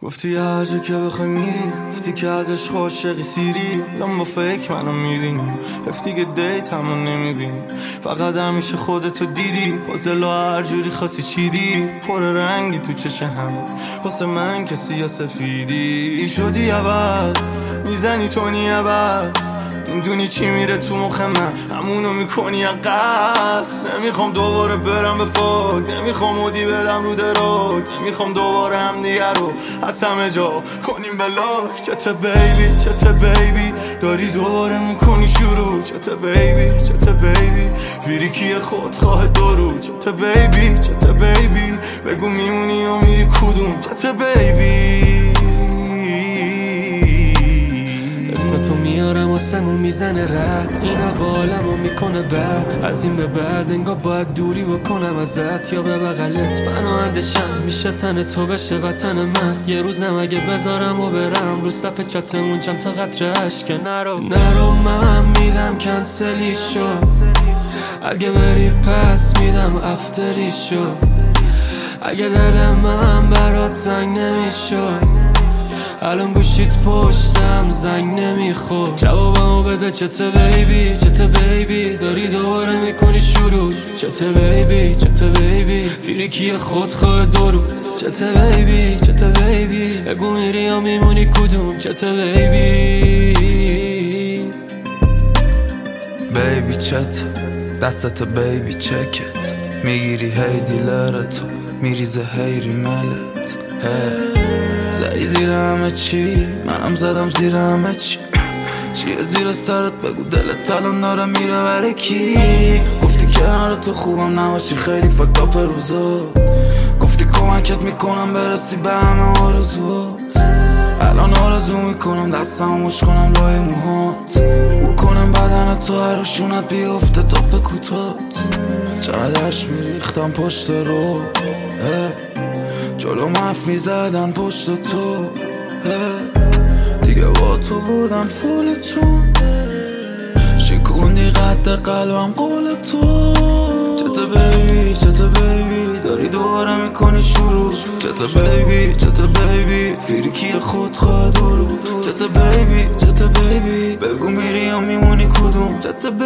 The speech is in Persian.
گفتی هر جا که بخوای میری، گفتی که ازش عاشقی سیری، یا با فکر منو میبینی، هفتی که دیت همون نمیبینی، فقط همیشه خودتو دیدی، پازل هر جوری خواستی چیدی، پر رنگی تو چش همه، واسه من که سیاه سفیدی شدی عوض، میزنی تونی عوض، میدونی چی میره تو مخ من، همونو میکنی اقص. نمیخوام دوباره برم به فوق، نمیخوام مودی برم رو دروگ، نمیخوام دوباره هم دیگه رو از همه جا کنیم بلاک. چته بیبی چته بیبی داری دوباره میکنی شروع، چته بیبی چته بیبی فیریکی خودخواه درو، چته بیبی چته بیبی بگو میمونی و میری کدوم، چته بیبی. تو میارم آسمون میزنه رد، این حوالمو میکنه بد، از این به بعد انگار باید دوری بکنم ازت یا به بغلت پناهندشم، میشه تن تو بشه وطن من. یه روزم اگه بذارم و برم رو صفحه چتمون چند تا قطره اشک نرو من میدم کنسلی شو، اگه بری پس میدم افتری شو، اگه دل من برات زنگ نمیشد الان گوشیت پشتم زنگ نمیخور، جوابمو بده چته بیبی چته بیبی داری دوباره میکنی شروع، چته بیبی چته بیبی فیریکی خودخواه درو، چته بیبی چته بیبی بگو میری یا میمونی کدوم، چته بیبی. بیبی چت دستت بیبی چکت، میگیری هی دیلرتو میریزه هی ریملت، زدی زیر همه چی منم زدم زیر همه چی، چیه زیر سرت بگو دلت الان داره میره برای کی. گفتی کنار تو خوبم نباشی خیلی فکت اپ روزات، گفتی کمکت میکنم برسی به همه آرزوات، الان آرزو میکنم دستم مش کنم لای موهات، او کنم بدن تو هر شونت بیفته توپ کوتات، چقدرش میریختم پشت رو جلو مف میزدن پشت تو، دیگه با تو بودن فول چون شکوندی قد قلبم قول تو، چته بیبی چته بیبی داری دوباره میکنی شروع، چته بیبی چته بیبی فیریکی خودخواه درو، چته بیبی چته بیبی بگو میری یا میمونی کدوم، چته